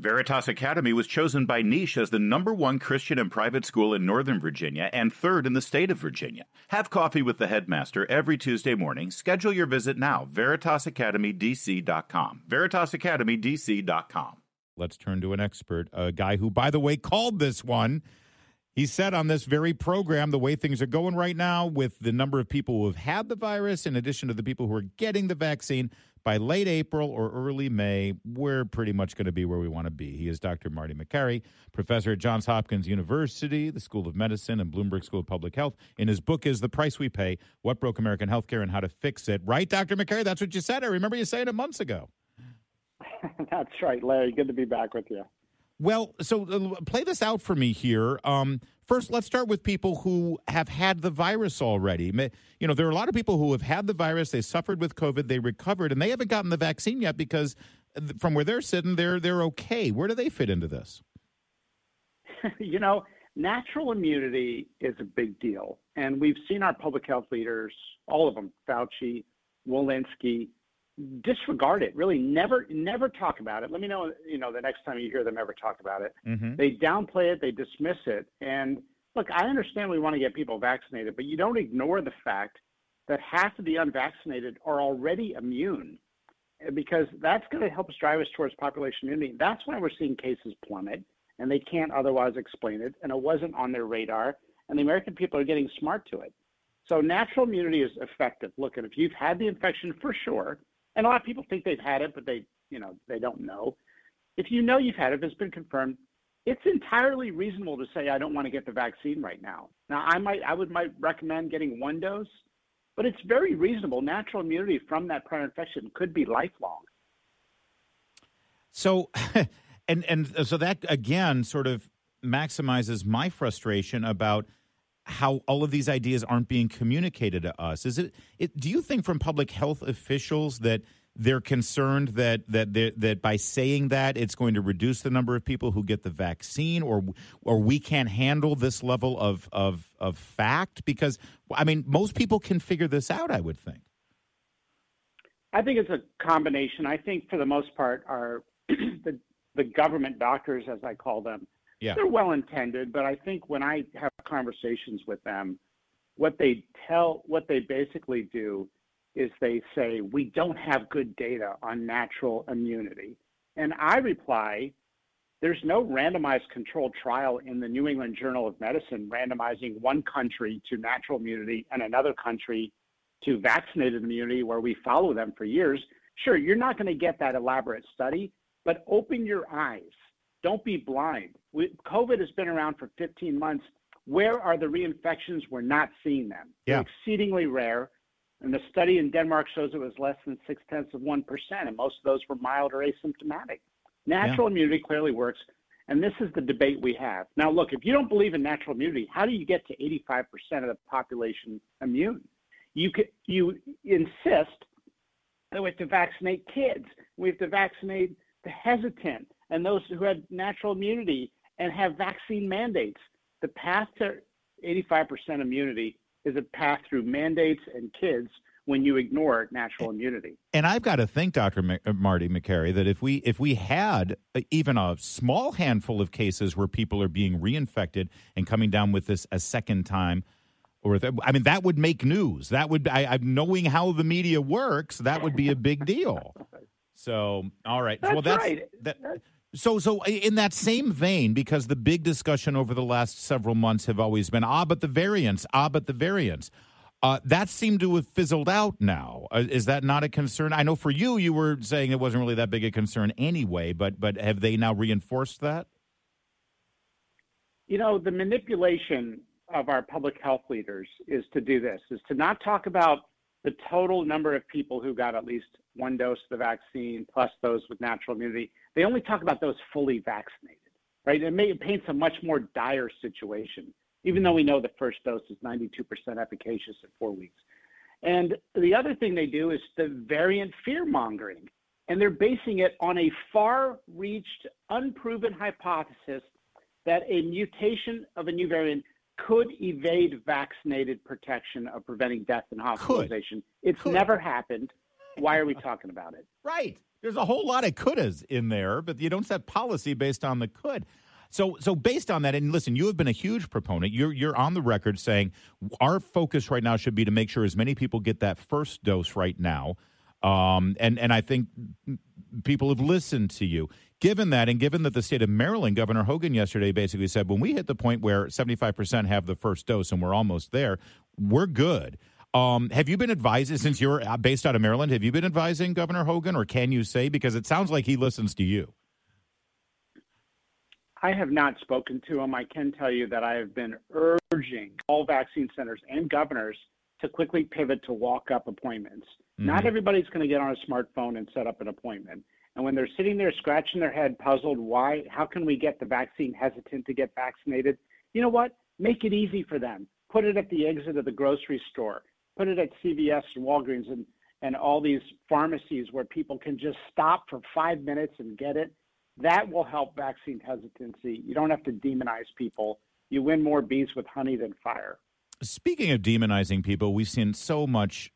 Veritas Academy was chosen by Niche as the #1 Christian and private school in Northern Virginia and third in the state of Virginia. Have coffee with the headmaster every Tuesday morning. Schedule your visit now. VeritasAcademyDC.com. VeritasAcademyDC.com. Let's turn to an expert, a guy who, by the way, called this one. He said on this very program, the way things are going right now with the number of people who have had the virus, in addition to the people who are getting the vaccine, by late April or early May, we're pretty much going to be where we want to be. He is Dr. Marty Makary, professor at Johns Hopkins University, the School of Medicine, and Bloomberg School of Public Health. And his book is The Price We Pay, What Broke American Healthcare and How to Fix It. Right, Dr. Makary? That's what you said. I remember you saying it months ago. That's right, Larry. Good to be back with you. Well, so play this out for me here. First, let's start with people who have had the virus already. You know, there are a lot of people who have had the virus. They suffered with COVID. They recovered, and they haven't gotten the vaccine yet because from where they're sitting, they're okay. Where do they fit into this? You know, natural immunity is a big deal. And we've seen our public health leaders, all of them, Fauci, Walensky, disregard it, really never talk about it. Let me know, the next time you hear them ever talk about it. Mm-hmm. They downplay it, they dismiss it. And look, I understand we want to get people vaccinated, but you don't ignore the fact that half of the unvaccinated are already immune, because that's going to help us drive us towards population immunity. That's why we're seeing cases plummet, and they can't otherwise explain it, and it wasn't on their radar, and the American people are getting smart to it. So natural immunity is effective. Look, and if you've had the infection, for sure, and a lot of people think they've had it, but they don't know. If you know you've had it, if it's been confirmed, it's entirely reasonable to say, I don't want to get the vaccine right now. Now, I might recommend getting one dose, but it's very reasonable. Natural immunity from that prior infection could be lifelong. So, and so that, again, sort of maximizes my frustration about how all of these ideas aren't being communicated to us. Do you think from public health officials that they're concerned that by saying that it's going to reduce the number of people who get the vaccine, or we can't handle this level of fact? Because, I mean, most people can figure this out, I would think. I think it's a combination. I think for the most part, our the government doctors, as I call them, they're well-intended, but I think when I have conversations with them, what they basically do is they say, we don't have good data on natural immunity. And I reply, there's no randomized controlled trial in the New England Journal of Medicine randomizing one country to natural immunity and another country to vaccinated immunity where we follow them for years. Sure, you're not going to get that elaborate study, but open your eyes. Don't be blind. COVID has been around for 15 months. Where are the reinfections? We're not seeing them. Yeah. They're exceedingly rare. And the study in Denmark shows it was less than 0.6%, and most of those were mild or asymptomatic. Natural immunity clearly works, and this is the debate we have. Now, look, if you don't believe in natural immunity, how do you get to 85% of the population immune? You insist that we have to vaccinate kids. We have to vaccinate the hesitant and those who had natural immunity and have vaccine mandates. The path to 85% immunity is a path through mandates and kids when you ignore natural immunity. And I've got to think, Dr. Marty Makary, that if we had even a small handful of cases where people are being reinfected and coming down with this a second time, that would make news. That would, knowing how the media works, that would be a big deal. So, all right. That's right. So in that same vein, because the big discussion over the last several months have always been, but the variants. That seemed to have fizzled out now. Is that not a concern? I know for you were saying it wasn't really that big a concern anyway, but have they now reinforced that? The manipulation of our public health leaders is to do this, is to not talk about the total number of people who got at least one dose of the vaccine plus those with natural immunity. They only talk about those fully vaccinated, right? It paints a much more dire situation, even though we know the first dose is 92% efficacious at 4 weeks. And the other thing they do is the variant fear-mongering, and they're basing it on a far-reached, unproven hypothesis that a mutation of a new variant could evade vaccinated protection of preventing death and hospitalization. It's never happened. Why are we talking about it? Right. There's a whole lot of couldas in there, but you don't set policy based on the could. So based on that, and listen, you have been a huge proponent. You're on the record saying our focus right now should be to make sure as many people get that first dose right now. And I think people have listened to you. Given that, and given that the state of Maryland, Governor Hogan yesterday basically said, when we hit the point where 75% have the first dose and we're almost there, we're good. Have you been advising, since you're based out of Maryland, have you been advising Governor Hogan, or can you say, because it sounds like he listens to you? I have not spoken to him. I can tell you that I have been urging all vaccine centers and governors to quickly pivot to walk-up appointments. Mm-hmm. Not everybody's going to get on a smartphone and set up an appointment. And when they're sitting there scratching their head, puzzled, how can we get the vaccine hesitant to get vaccinated? You know what? Make it easy for them. Put it at the exit of the grocery store. Put it at CVS and Walgreens and all these pharmacies where people can just stop for 5 minutes and get it. That will help vaccine hesitancy. You don't have to demonize people. You win more bees with honey than fire. Speaking of demonizing people, we've seen so much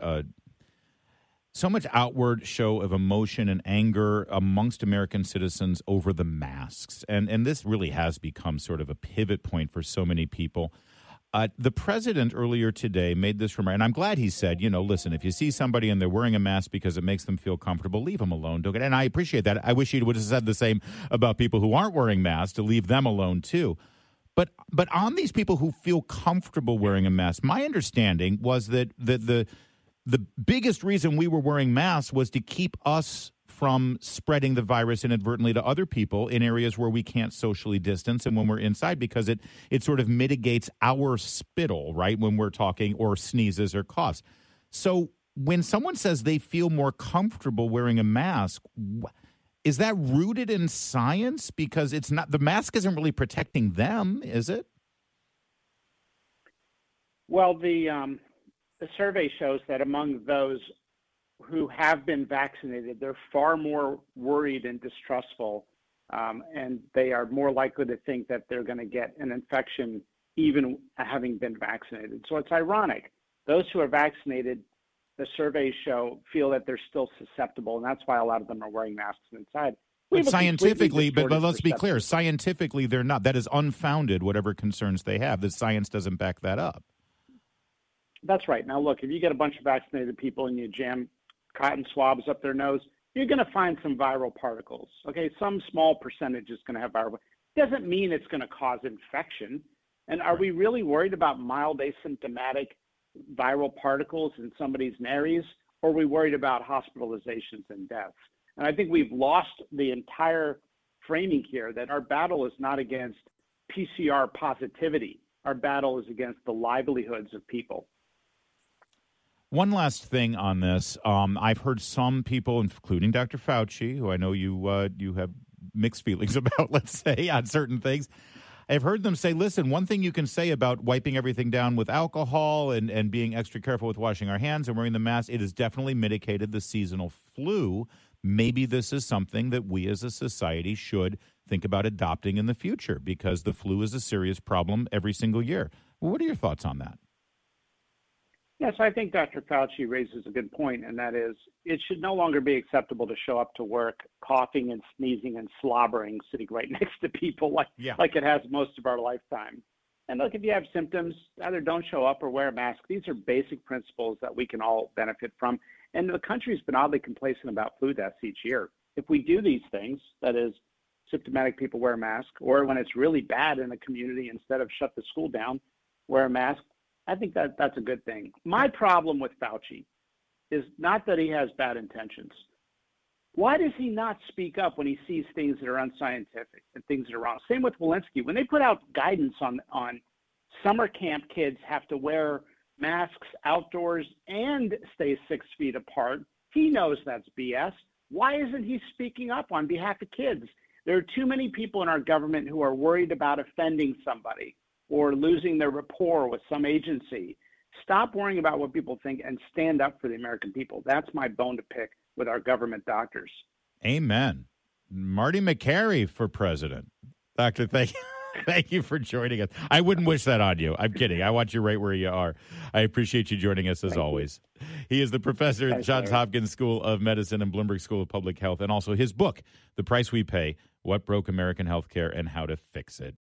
outward show of emotion and anger amongst American citizens over the masks. And this really has become sort of a pivot point for so many people. The president earlier today made this remark, and I'm glad he said, listen, if you see somebody and they're wearing a mask because it makes them feel comfortable, leave them alone. Don't get, and I appreciate that. I wish he would have said the same about people who aren't wearing masks, to leave them alone too. But on these people who feel comfortable wearing a mask, my understanding was that the biggest reason we were wearing masks was to keep us from spreading the virus inadvertently to other people in areas where we can't socially distance and when we're inside, because it sort of mitigates our spittle, right, when we're talking, or sneezes or coughs. So when someone says they feel more comfortable wearing a mask, is that rooted in science? Because it's not, the mask isn't really protecting them, is it? Well, the survey shows that among those who have been vaccinated, they're far more worried and distrustful, and they are more likely to think that they're going to get an infection even having been vaccinated. So it's ironic. Those who are vaccinated, the surveys feel that they're still susceptible, and that's why a lot of them are wearing masks inside. But scientifically, but let's be clear, scientifically they're not. That is unfounded, whatever concerns they have. The science doesn't back that up. That's right. Now, look, if you get a bunch of vaccinated people and you jam cotton swabs up their nose, you're going to find some viral particles. Okay, some small percentage is going to have viral. Doesn't mean it's going to cause infection. And are we really worried about mild asymptomatic viral particles in somebody's nares, or are we worried about hospitalizations and deaths? And I think we've lost the entire framing here that our battle is not against PCR positivity. Our battle is against the livelihoods of people. One last thing on this. I've heard some people, including Dr. Fauci, who I know you have mixed feelings about, let's say, on certain things. I've heard them say, listen, one thing you can say about wiping everything down with alcohol and being extra careful with washing our hands and wearing the mask, it has definitely mitigated the seasonal flu. Maybe this is something that we as a society should think about adopting in the future, because the flu is a serious problem every single year. Well, what are your thoughts on that? Yes, I think Dr. Fauci raises a good point, and that is it should no longer be acceptable to show up to work coughing and sneezing and slobbering, sitting right next to people like it has most of our lifetime. And look, if you have symptoms, either don't show up or wear a mask. These are basic principles that we can all benefit from. And the country's been oddly complacent about flu deaths each year. If we do these things, that is, symptomatic people wear a mask, or when it's really bad in the community, instead of shut the school down, wear a mask, I think that's a good thing. My problem with Fauci is not that he has bad intentions. Why does he not speak up when he sees things that are unscientific and things that are wrong? Same with Walensky. When they put out guidance on summer camp, kids have to wear masks outdoors and stay 6 feet apart, he knows that's BS. Why isn't he speaking up on behalf of kids? There are too many people in our government who are worried about offending somebody or losing their rapport with some agency. Stop worrying about what people think and stand up for the American people. That's my bone to pick with our government doctors. Amen. Marty Makary for president. Doctor, thank you. Thank you for joining us. I wouldn't wish that on you. I'm kidding. I want you right where you are. I appreciate you joining us as always. He is the professor at Johns Hopkins School of Medicine and Bloomberg School of Public Health, and also his book, The Price We Pay, What Broke American Healthcare and How to Fix It.